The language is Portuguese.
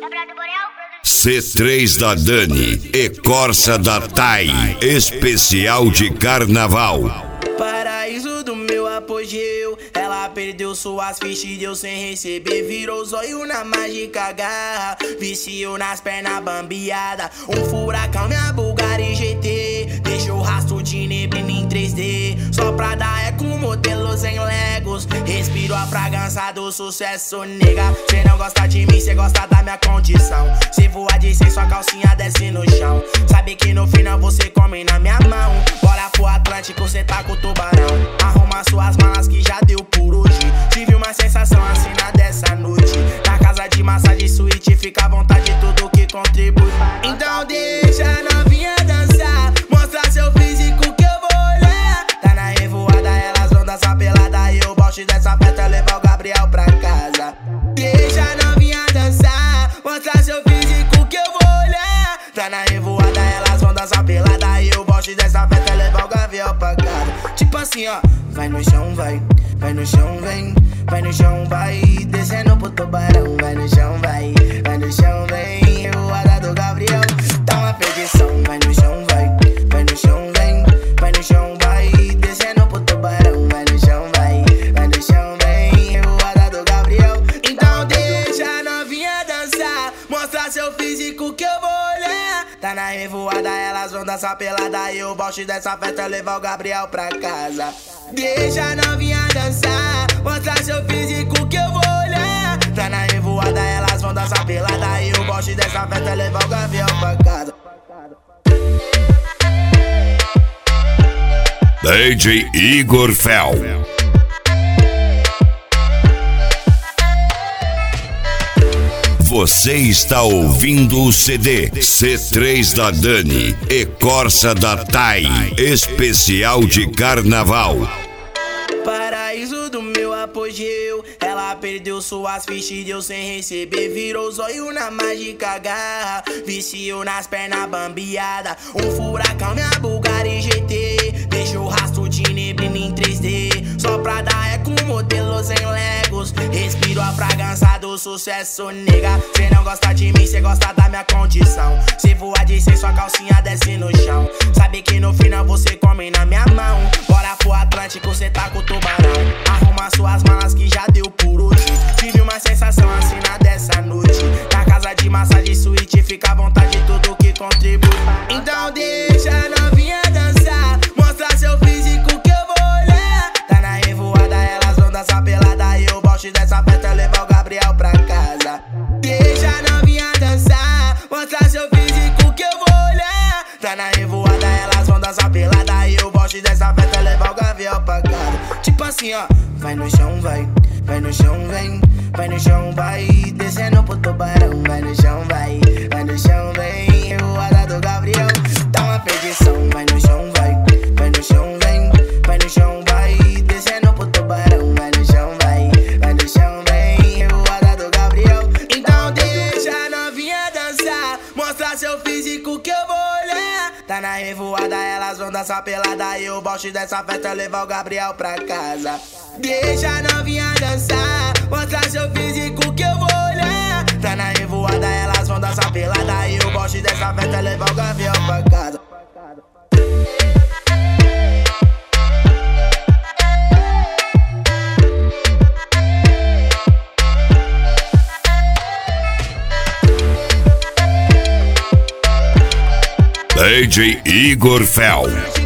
C3 da Dani e Corsa da Thay, especial de carnaval. Paraíso do meu apogeu, ela perdeu suas fichas, deu sem receber, virou zóio na mágica garra, viciou nas pernas bambeada, um furacão minha Bulgari GT, deixou rastro de neblina em 3D, só pra dar eco modelos em Legos, respiro a fragrância do sucesso, nega, cê não gosta de mim, cê gosta da minha condição, cê voa de sem sua calcinha desce no chão, sabe que no final você come na minha mão, bora pro Atlântico, cê tá com o tubarão, arruma suas malas que já deu por hoje, tive uma sensação assim na dessa noite, na casa de massagem suíte, fica à vontade tudo que contribui, então deixa a novinha dançar, mostra seu físico que eu vou olhar, tá na revoada, elas vão dançar pelada e o bote dessa festa levar o Gabriel pra casa, deixa a novinha dançar, mostra seu físico que eu vou olhar, tá na revoada, elas vão dançar pelada e o bote dessa festa levar o Gabriel pra casa, tipo assim ó, vai no chão, vai no chão, vem, vai no chão, vai, descendo pro tubarão, vai no chão, no chão, vem, revoada do Gabriel, tá uma perdição, vai no chão, no chão, vem, vai no chão, vai, descendo pro tubarão, vai no chão, vem, revoada do Gabriel, então deixa a novinha dançar, mostra seu físico que eu vou olhar, tá na revoada, elas vão dançar pelada e o bote dessa festa levar o Gabriel pra casa. Deixa a novinha dançar, mostra seu físico que eu vou olhar, tá na revoada, elas vão dançar pelada e o bote dessa festa levar o Gabriel pra casa. DJ Igor Fel. Você está ouvindo o CD C3 da Dani e Corsa da Thay, especial de carnaval. Paraíso do meu apogeu, ela perdeu suas fichas, deu sem receber, virou zóio na mágica garra, viciou nas pernas bambeada, um furacão minha Bulgari GT, deixou rastro de neblina em 3D, só pra dar eco modelos em Legos, respiro a fragrância do sucesso, nega, cê não gosta de mim, cê gosta da minha condição, cê voa de sem sua calcinha desce no chão, sabe que no final você come na minha mão, bora pro Atlântico, cê tá com o tubarão, arruma suas malas que já deu por hoje, tive uma sensação assim na dessa noite, na casa de massagem suíte, fica à vontade tudo que contribui, então deixa a novinha dançar, mostra seu físico que eu vou olhar, tá na revoada, elas vão dançar pelada e o bote dessa festa levar o Gabriel pra casa, deixa a novinha dançar, mostra seu físico que eu vou olhar, tá na revoada, elas vão dançar pelada e o bote dessa festa levar o Gabriel pra casa, tipo assim ó, vai no chão, no chão, vem, vai no chão, vai, descendo pro tubarão, vai no chão, vem, revoada do Gabriel, tá uma perdição, vai no chão, vem, vai no chão, vai, descendo pro tubarão, vai no chão, vem, revoada do Gabriel, então deixa a novinha dançar, mostra seu físico que eu vou olhar, tá na revoada, elas vão dançar pelada e o bote dessa festa levar o Gabriel pra casa. Deixa a novinha dançar, mostra seu físico que eu vou olhar, tá na revoada, elas vão dançar pelada e o bote dessa festa levar o Gabriel pra casa. DJ Igor Fel.